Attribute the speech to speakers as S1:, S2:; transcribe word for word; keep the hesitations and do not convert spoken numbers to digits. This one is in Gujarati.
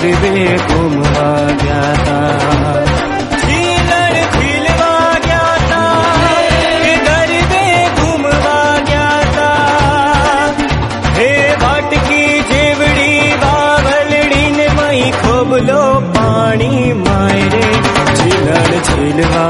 S1: ગરબે ઘૂમવા ગયા તા, ઝીલણ ઝીલવા ગયા તા, એ ગરબે ઘૂમવા ગયા તા. હે વાટકી જેવડી બાવલડી ને મહી ખોબલો પાણી માય રે, ઝીલણ ઝીલવા